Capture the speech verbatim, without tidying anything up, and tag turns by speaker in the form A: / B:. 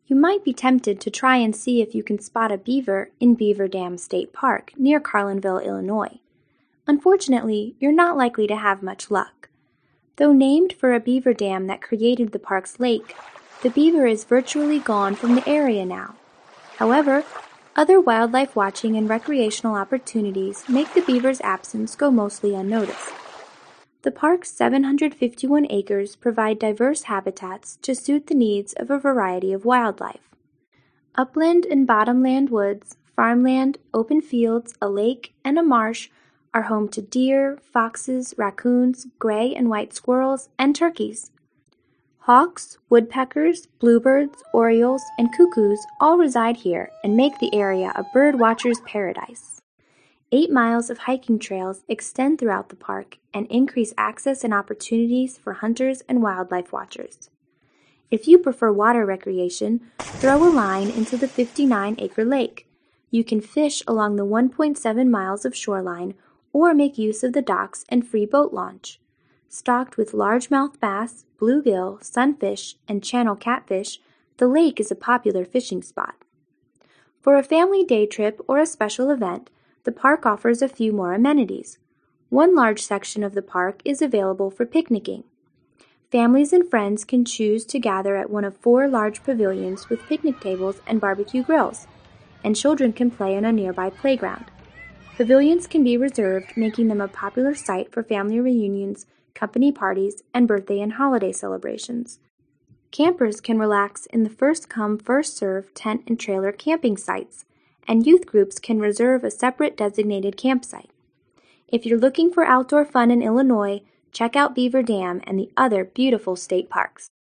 A: You might be tempted to try and see if you can spot a beaver in Beaver Dam State Park near Carlinville, Illinois. Unfortunately, you're not likely to have much luck. Though named for a beaver dam that created the park's lake, the beaver is virtually gone from the area now. However, other wildlife watching and recreational opportunities make the beaver's absence go mostly unnoticed. The park's seven hundred fifty-one acres provide diverse habitats to suit the needs of a variety of wildlife. Upland and bottomland woods, farmland, open fields, a lake, and a marsh are home to deer, foxes, raccoons, gray and white squirrels, and turkeys. Hawks, woodpeckers, bluebirds, orioles, and cuckoos all reside here and make the area a bird watcher's paradise. Eight miles of hiking trails extend throughout the park and increase access and opportunities for hunters and wildlife watchers. If you prefer water recreation, throw a line into the fifty-nine acre lake. You can fish along the one point seven miles of shoreline or make use of the docks and free boat launch. Stocked with largemouth bass, bluegill, sunfish, and channel catfish, the lake is a popular fishing spot. For a family day trip or a special event, the park offers a few more amenities. One large section of the park is available for picnicking. Families and friends can choose to gather at one of four large pavilions with picnic tables and barbecue grills, and children can play on a nearby playground. Pavilions can be reserved, making them a popular site for family reunions, company parties, and birthday and holiday celebrations. Campers can relax in the first-come, first-served tent and trailer camping sites, and youth groups can reserve a separate designated campsite. If you're looking for outdoor fun in Illinois, check out Beaver Dam and the other beautiful state parks.